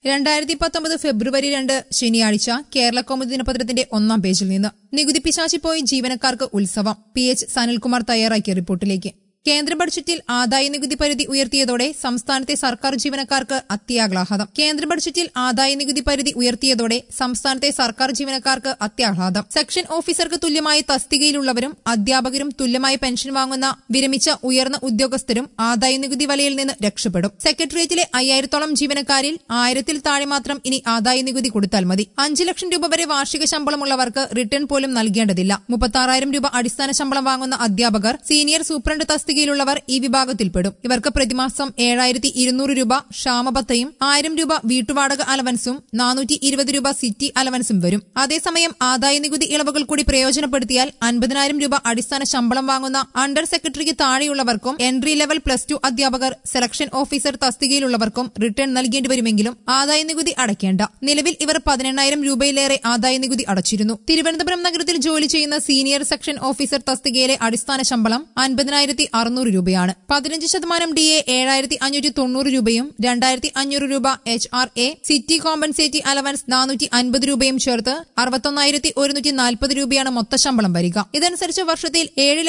2019 ഫെബ്രുവരി 2 ശനിയാഴ്ച കേരള കൗമുദി ദിനപത്രത്തിന്റെ ഒന്നാം പേജിൽ നിന്ന് നികുതി പിശാചിപ്പോയി ജീവനക്കാർക്ക് ഉത്സവം. PH സനിൽകുമാർ തയ്യാറാക്കിയ റിപ്പോർട്ടിലേക്ക്. കേന്ദ്ര ബഡ്ജറ്റിൽ ആദായ നികുതി പരിധി ഉയർത്തിയതോടെ സംസ്ഥാനത്തെ സർക്കാർ ജീവനക്കാർക്ക് അത്യാഹ്ലാദം. കേന്ദ്ര ബഡ്ജറ്റിൽ ആദായ നികുതി പരിധി ഉയർത്തിയതോടെ സംസ്ഥാനത്തെ സർക്കാർ ജീവനക്കാർക്ക് അത്യാഹ്ലാദം. സെക്ഷൻ ഓഫീസർക്ക് തുല്യമായ തസ്തികയിലുള്ളവരും അധ്യാപകരും തുല്യമായ പെൻഷൻ വാങ്ങുന്ന വിരമിച്ച ഉയർന്ന ഉദ്യോഗസ്ഥരും ആദായ നികുതി വലയിൽ നിന്ന് രക്ഷപ്പെടും. സെക്രട്ടേറിയറ്റിലെ 5000-ഓളം ജീവനക്കാരിൽ 1000-ൽ താഴെ മാത്രം ഇനി ആദായ നികുതി കൊടുത്താൽ മതി. 5 ലക്ഷം രൂപ വരെ വാർഷിക ശമ്പളമുള്ളവർക്ക് റിട്ടേൺ പോലും നൽകേണ്ടതില്ല. 36,000 രൂപ അടിസ്ഥാന ശമ്പളം വാങ്ങുന്ന അധ്യാപകർ, സീനിയർ സൂപ്രണ്ട് തസ്തികയിലുള്ളവർ ഈ വിഭാഗത്തിൽപ്പെടും. ഇവർക്ക് പ്രതിമാസം 7200 രൂപ ക്ഷാമബത്തയും 1000 രൂപ വീട്ടുവാടക അലവൻസും 420 രൂപ സിറ്റി അലവൻസും വരും. അതേസമയം ആദായ നികുതി ഇളവുകൾ കൂടി പ്രയോജനപ്പെടുത്തിയാൽ 50,000 രൂപ അടിസ്ഥാന ശമ്പളം വാങ്ങുന്ന അണ്ടർ സെക്രട്ടറിക്ക് താഴെയുള്ളവർക്കും എൻട്രി ലെവൽ +2 അധ്യാപകർ, സെലക്ഷൻ ഓഫീസർ തസ്തികയിലുള്ളവർക്കും റിട്ടേൺ നൽകേണ്ടി വരുമെങ്കിലും ആദായ നികുതി അടയ്ക്കേണ്ട. നിലവിൽ ഇവർ 18,000 രൂപയിലേറെ ആദായ നികുതി അടച്ചിരുന്നു. തിരുവനന്തപുരം നഗരത്തിൽ ജോലി ചെയ്യുന്ന സീനിയർ സെക്ഷൻ ഓഫീസർ തസ്തികയിലെ അടിസ്ഥാന ശമ്പളം 50,600 രൂപയാണ്. 15% DA 7,590 രൂപയും 2,500 രൂപ HRA സിറ്റി കോമ്പൻസേറ്റി അലവൻസ് 450 രൂപയും ചേർത്ത് 61,140 രൂപയാണ് മൊത്ത ശമ്പളം വരിക. ഇതനുസരിച്ച് വർഷത്തിൽ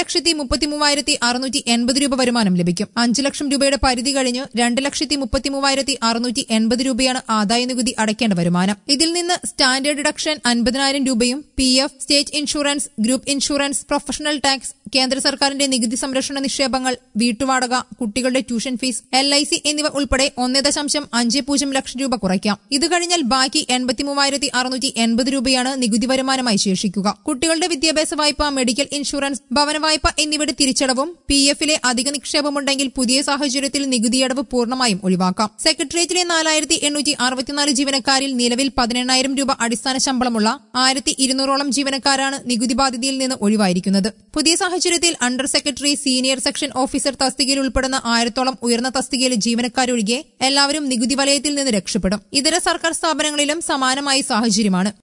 7,33,680 രൂപ വരുമാനം ലഭിക്കും. 5 ലക്ഷം രൂപയുടെ പരിധി കഴിഞ്ഞ് 2,33,680 രൂപയാണ് ആദായ നികുതി അടയ്ക്കേണ്ട വരുമാനം. ഇതിൽ നിന്ന് സ്റ്റാൻഡേർഡ് ഡിഡക്ഷൻ 50,000 രൂപയും PF, state insurance, group insurance, professional tax, കേന്ദ്ര സർക്കാരിന്റെ നികുതി സംരക്ഷണ നിക്ഷേപങ്ങൾ, വീട്ടുവാടക, കുട്ടികളുടെ ട്യൂഷൻ ഫീസ്, LIC എന്നിവ ഉൾപ്പെടെ 1.50 ലക്ഷം രൂപ കുറയ്ക്കാം. ഇത് കഴിഞ്ഞാൽ ബാക്കി 83,680 രൂപയാണ് നികുതി വരുമാനമായി ശേഷിക്കുക. കുട്ടികളുടെ വിദ്യാഭ്യാസ വായ്പ, മെഡിക്കൽ ഇൻഷുറൻസ്, ഭവന വായ്പ എന്നിവയുടെ തിരിച്ചടവും PF-ലെ അധിക നിക്ഷേപമുണ്ടെങ്കിൽ പുതിയ സാഹചര്യത്തിൽ നികുതിയടവ് പൂർണ്ണമായും ഒഴിവാക്കാം. സെക്രട്ടേറിയറ്റിലെ 4,864 ജീവനക്കാരിൽ നിലവിൽ 18,000 രൂപ അടിസ്ഥാന ശമ്പളമുള്ള 1,200-ഓളം ജീവനക്കാരാണ് നികുതി ബാധ്യതയിൽ നിന്ന് ഒഴിവായിരിക്കുന്നത്. പുതിയ സാഹചര്യത്തിൽ under secretary, senior section officer തസ്തികയിൽ ഉൾപ്പെടുന്ന 1000-ഓളം ഉയർന്ന തസ്തികയിലെ ജീവനക്കാരൊഴികെ എല്ലാവരും നികുതി വലയത്തിൽ നിന്ന് രക്ഷപ്പെടും. ഇതര സർക്കാർ സ്ഥാപനങ്ങളിലും സമാനമായ സാഹചര്യമാണ്.